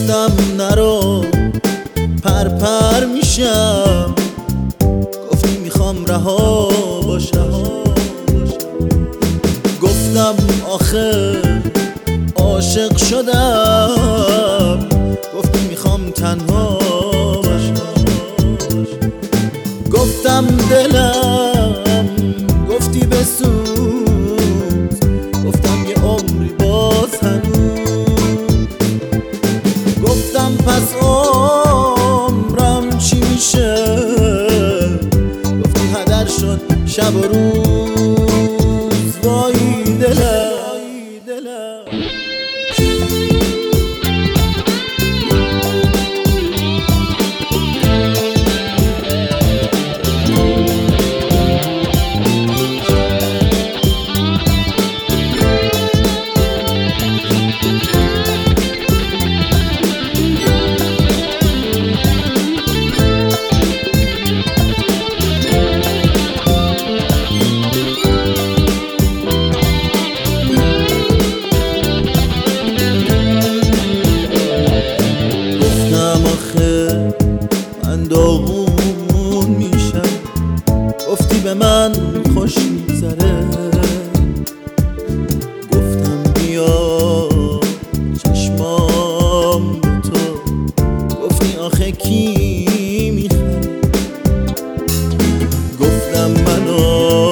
گفتم نرو پرپر میشم، گفتی میخوام رها باشم. گفتم آخه عاشق شدم، گفتی میخوام تنها باشم. گفتم دلم، گفتی بسوز، گفتم یه عمری باز هنوز. گفتم پس عمرم چی میشه، گفتی هدر شد شب و روز. وای دلم من داغون میشم، گفتی به من خوش میگذره. گفتم بیا چشمام به تو، گفتی آخه کی میخره. گفتم منو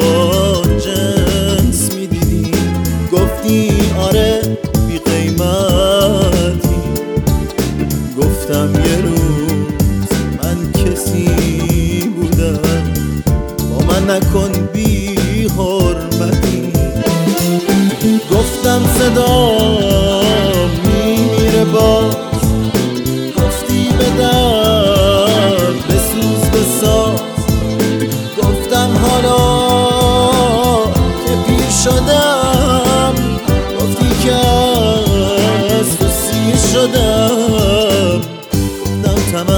جنس میدیدی، گفتی آره بی قیمتی. گفتم یه روز من کسی بودم، با من نکن بی حرمتی. گفتم صدا میمیره باز، گفتی به درد بسوز بساز. گفتم حالا که پیر شدم، گفتی که از تو سیر شدم. گفتم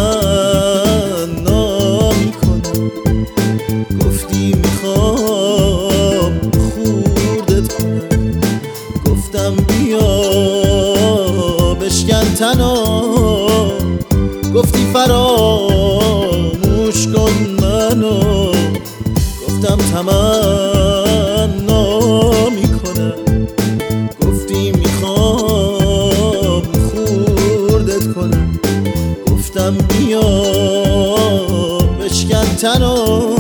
تمنا میکنم، گفتی میخوام خوردت کنم. گفتم بیا بشکن تنو، گفتی فراموش کن منو. گفتم تمنا میکنم، گفتی میخوام خوردت کنم. گفتم بیا بشکن تنو.